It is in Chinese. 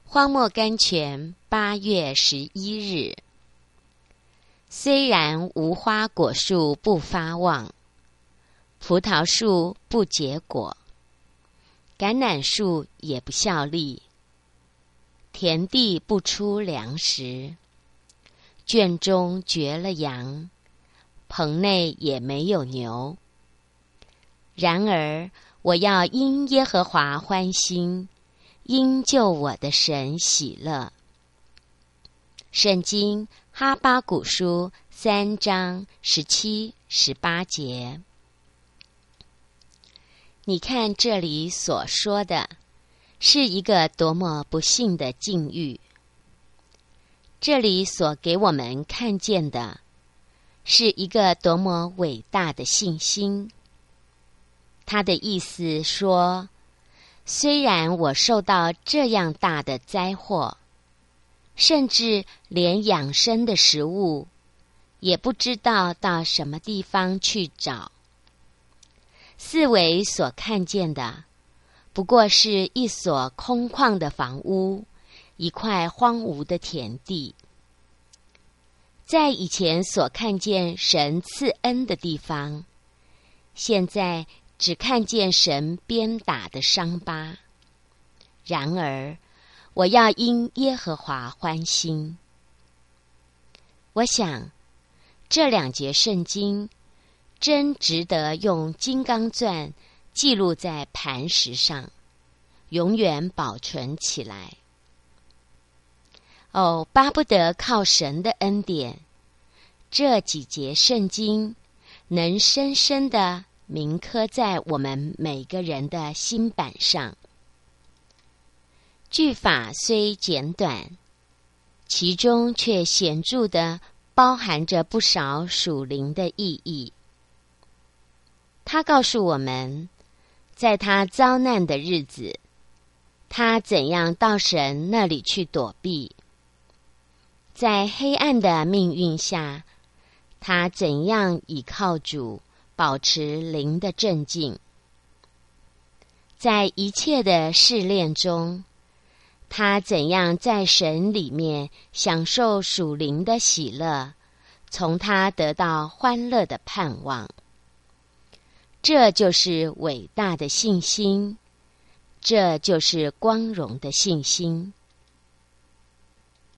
荒漠甘泉8月11日。虽然无花果树不发旺，葡萄树不结果，橄榄树也不效力，田地不出粮食，圈中绝了羊，棚内也没有牛。然而我要因耶和华欢心，因救我的神喜乐。圣经哈巴谷书3章17、18节。你看这里所说的是一个多么不幸的境遇。这里所给我们看见的是一个多么伟大的信心。他的意思说，虽然我受到这样大的灾祸，甚至连养生的食物也不知道到什么地方去找，四围所看见的不过是一所空旷的房屋，一块荒芜的田地。在以前所看见神赐恩的地方，现在只看见神鞭打的伤疤。然而我要因耶和华欢心。我想这2节圣经真值得用金刚钻记录在磐石上，永远保存起来。巴不得靠神的恩典，这几节圣经能深深地铭刻在我们每个人的心板上。句法虽简短，其中却显著地包含着不少属灵的意义。他告诉我们，在他遭难的日子，他怎样到神那里去躲避；在黑暗的命运下，他怎样倚靠主，保持灵的镇静；在一切的试炼中，他怎样在神里面享受属灵的喜乐，从他得到欢乐的盼望。这就是伟大的信心，这就是光荣的信心。